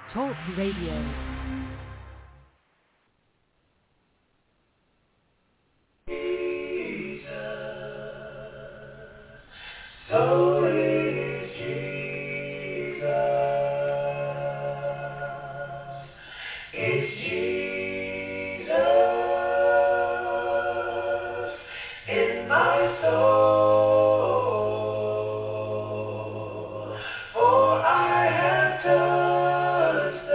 Talk Radio. So is Jesus. It's Jesus in my soul. For I have touched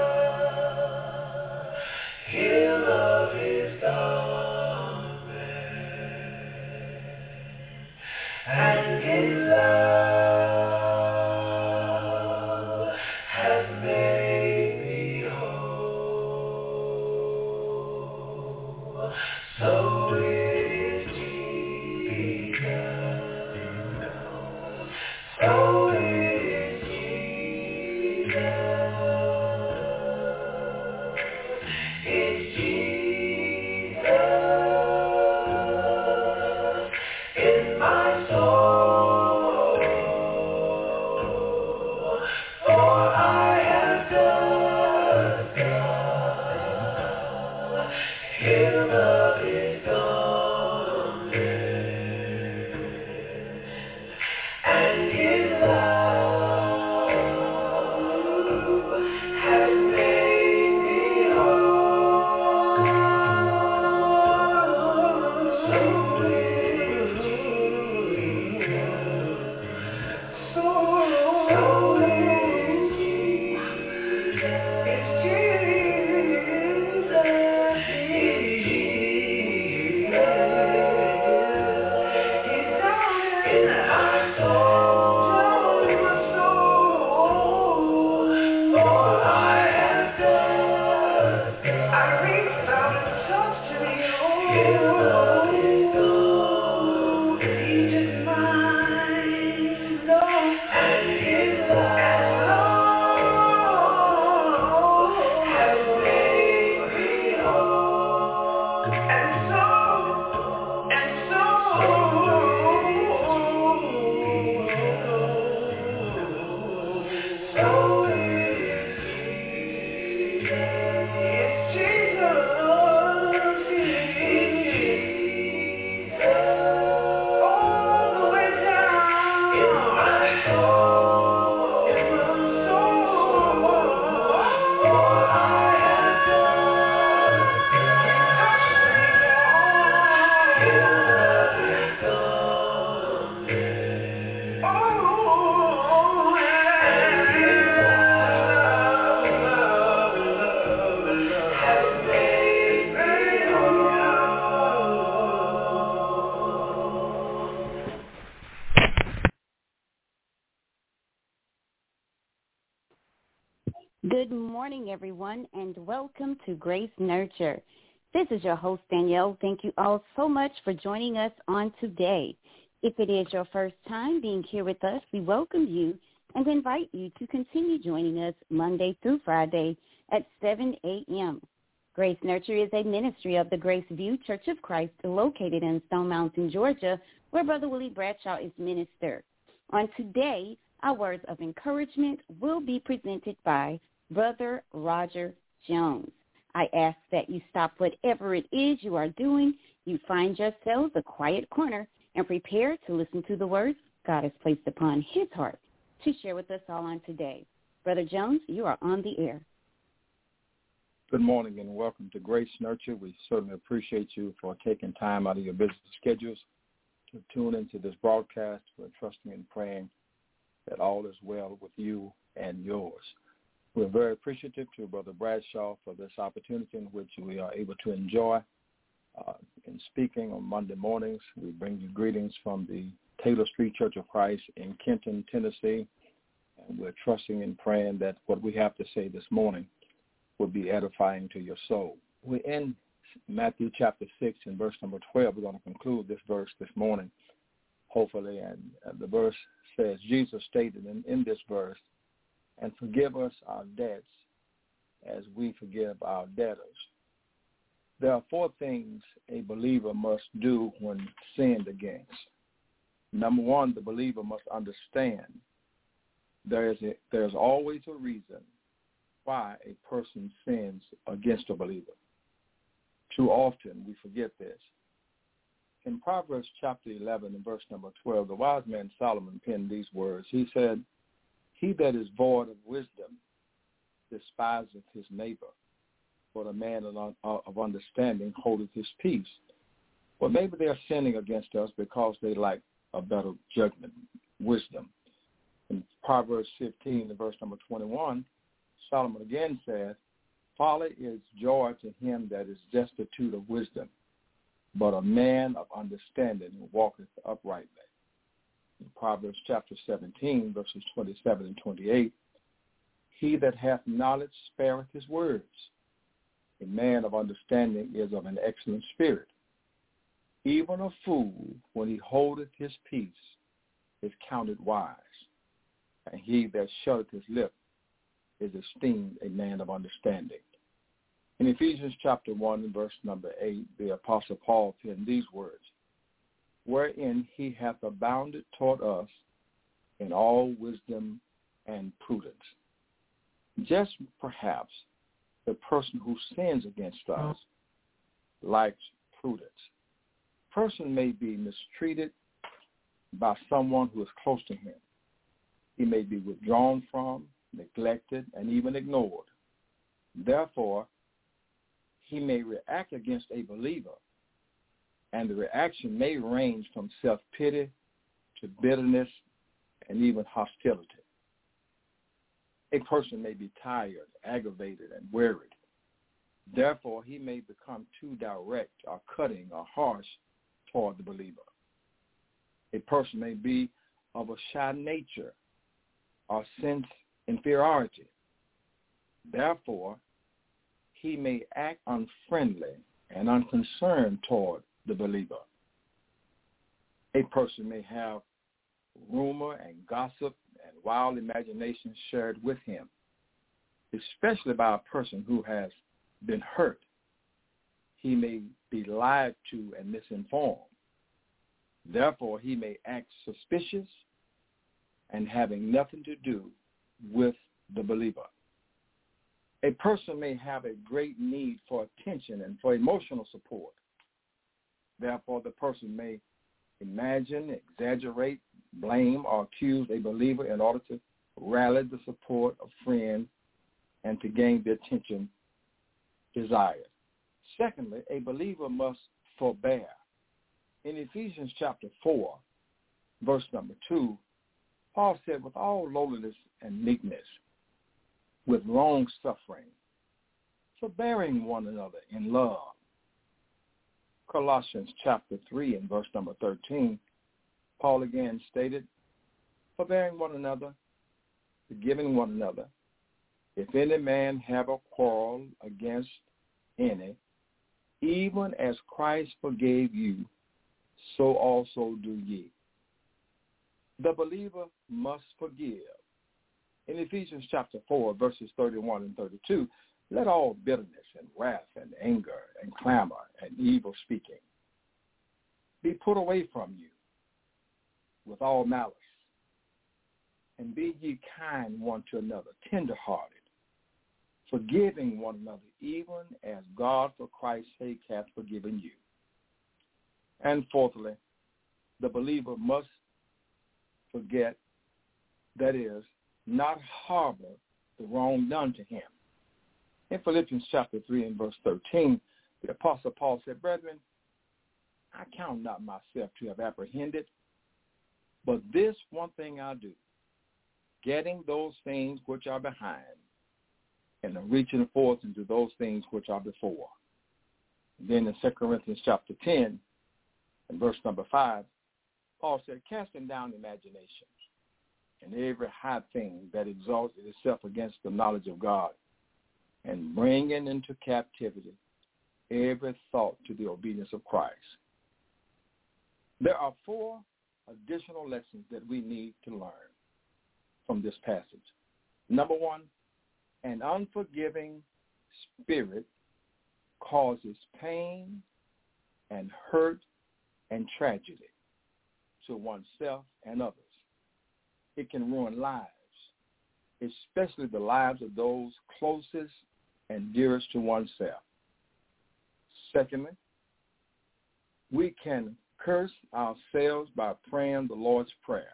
the hem of His garment, and His love has made me whole. So it is Jesus. So it is Jesus. It's Jesus in my soul. For I have touched the hem of His garment, and His love has made me whole. So is Jesus. So is Jesus. It's Jesus. It's Jesus. He's down in my soul. Down in my soul. For I have touched. I reached out and touched Him. His love is gone. He took mine, Lord, and His love has made me whole. And so it's Jesus, all the way down in my soul, for I have Good morning, everyone, and welcome to Grace Nurture. This is your host, Danielle. Thank you all so much for joining us on today. If it is your first time being here with us, we welcome you and invite you to continue joining us Monday through Friday at 7 a.m. Grace Nurture is a ministry of the Grace View Church of Christ located in Stone Mountain, Georgia, where Brother Willie Bradshaw is minister. On today, our words of encouragement will be presented by Brother Roger Jones. I ask that you stop whatever it is you are doing, you find yourselves a quiet corner, and prepare to listen to the words God has placed upon His heart to share with us all on today. Brother Jones, you are on the air. Good morning and welcome to Grace Nurture. We certainly appreciate you for taking time out of your busy schedules to tune into this broadcast. We're trusting and praying that all is well with you and yours. We're very appreciative to Brother Bradshaw for this opportunity in which we are able to enjoy in speaking on Monday mornings. We bring you greetings from the Taylor Street Church of Christ in Kenton, Tennessee, and we're trusting and praying that what we have to say this morning will be edifying to your soul. We're in Matthew chapter 6 and verse number 12. We're going to conclude this verse this morning, hopefully, and the verse says, Jesus stated in this verse, and forgive us our debts as we forgive our debtors. There are 4 things a believer must do when sinned against. Number 1, the believer must understand there's always a reason why a person sins against a believer. Too often we forget this. In Proverbs chapter 11 and verse number 12, the wise man Solomon penned these words. He said, "He that is void of wisdom despiseth his neighbor, but a man of understanding holdeth his peace." Well, maybe they are sinning against us because they lack a better judgment, wisdom. In Proverbs 15 and verse number 21, Solomon again says, "Folly is joy to him that is destitute of wisdom, but a man of understanding walketh uprightly." In Proverbs chapter 17, verses 27 and 28, "He that hath knowledge spareth his words. A man of understanding is of an excellent spirit. Even a fool, when he holdeth his peace, is counted wise. And he that shutteth his lip is esteemed a man of understanding." In Ephesians chapter 1 and verse number 8, the Apostle Paul penned these words, "Wherein he hath abounded toward us in all wisdom and prudence." Just perhaps the person who sins against us lacks prudence. A person may be mistreated by someone who is close to him. He may be withdrawn from, neglected, and even ignored. Therefore, he may react against a believer, and the reaction may range from self-pity to bitterness and even hostility. A person may be tired, aggravated, and worried. Therefore, he may become too direct or cutting or harsh toward the believer. A person may be of a shy nature or sense inferiority. Therefore, he may act unfriendly and unconcerned toward the believer. A person may have rumor and gossip and wild imagination shared with him, especially by a person who has been hurt. He may be lied to and misinformed. Therefore, he may act suspicious and having nothing to do with the believer. A person may have a great need for attention and for emotional support. Therefore, the person may imagine, exaggerate, blame, or accuse a believer in order to rally the support of friends and to gain the attention desired. Secondly, a believer must forbear. In Ephesians chapter 4, verse number 2, Paul said, "With all lowliness and meekness, with long suffering, forbearing one another in love." Colossians chapter 3 and verse number 13, Paul again stated, "Forbearing one another, forgiving one another. If any man have a quarrel against any, even as Christ forgave you, so also do ye." The believer must forgive. In Ephesians chapter 4, verses 31 and 32, "Let all bitterness and wrath and anger and clamor and evil speaking be put away from you with all malice. And be ye kind one to another, tenderhearted, forgiving one another, even as God for Christ's sake hath forgiven you." And fourthly, the believer must forget, that is, not harbor the wrong done to him. In Philippians chapter 3 and verse 13, the Apostle Paul said, "Brethren, I count not myself to have apprehended, but this one thing I do, getting those things which are behind, and reaching forth into those things which are before." Then in 2 Corinthians chapter 10 and verse number 5, Paul said, "Casting down imaginations and every high thing that exalts itself against the knowledge of God, and bringing into captivity every thought to the obedience of Christ." There are 4 additional lessons that we need to learn from this passage. Number 1, an unforgiving spirit causes pain and hurt and tragedy to oneself and others. It can ruin lives especially the lives of those closest and dearest to oneself. Secondly, we can curse ourselves by praying the Lord's Prayer.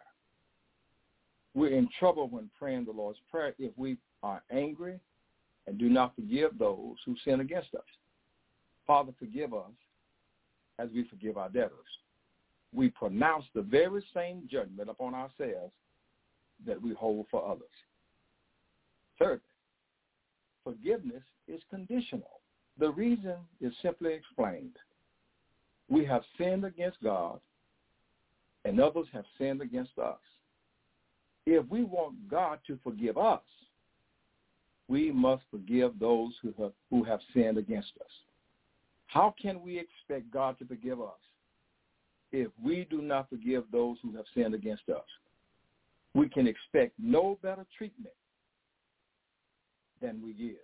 We're in trouble when praying the Lord's Prayer if we are angry and do not forgive those who sin against us. Father, forgive us as we forgive our debtors. We pronounce the very same judgment upon ourselves that we hold for others. Thirdly, forgiveness is conditional. The reason is simply explained. We have sinned against God, and others have sinned against us. If we want God to forgive us, we must forgive those who have sinned against us. How can we expect God to forgive us if we do not forgive those who have sinned against us? We can expect no better treatment than we give.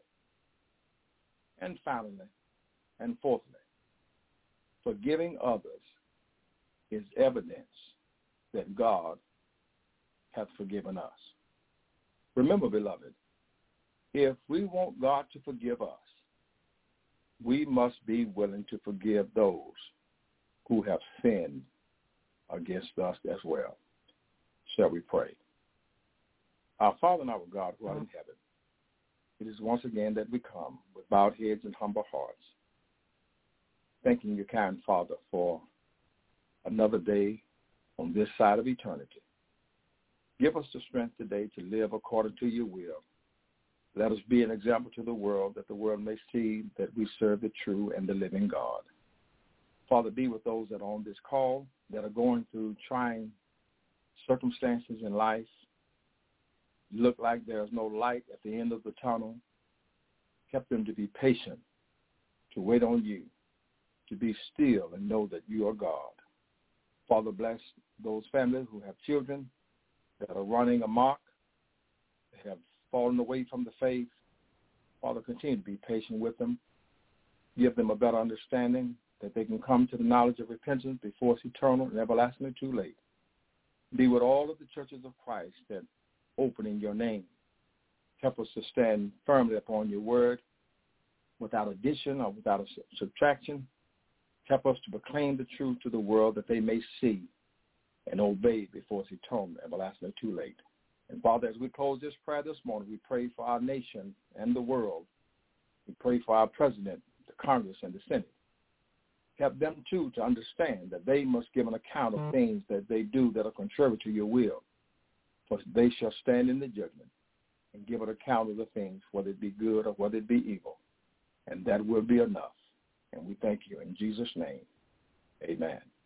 And finally, and fourthly, forgiving others is evidence that God hath forgiven us. Remember, beloved, if we want God to forgive us, we must be willing to forgive those who have sinned against us as well. Shall we pray? Our Father and our God who art in heaven, it is once again that we come with bowed heads and humble hearts, thanking you, kind Father, for another day on this side of eternity. Give us the strength today to live according to your will. Let us be an example to the world, that the world may see that we serve the true and the living God. Father, be with those that are on this call that are going through trying circumstances in life. Look like there's no light at the end of the tunnel. Help them to be patient, to wait on you, to be still and know that you are God. Father, bless those families who have children that are running amok, that have fallen away from the faith. Father, continue to be patient with them. Give them a better understanding that they can come to the knowledge of repentance before it's eternal and everlastingly too late. Be with all of the churches of Christ that open in your name. Help us to stand firmly upon your word without addition or without a subtraction. Help us to proclaim the truth to the world that they may see and obey before it's eternal and everlastingly too late. And Father, as we close this prayer this morning, we pray for our nation and the world. We pray for our president, the Congress, and the Senate. Help them, too, to understand that they must give an account of things that they do that are contrary to your will. For they shall stand in the judgment and give an account of the things, whether it be good or whether it be evil. And that will be enough. And we thank you in Jesus' name. Amen.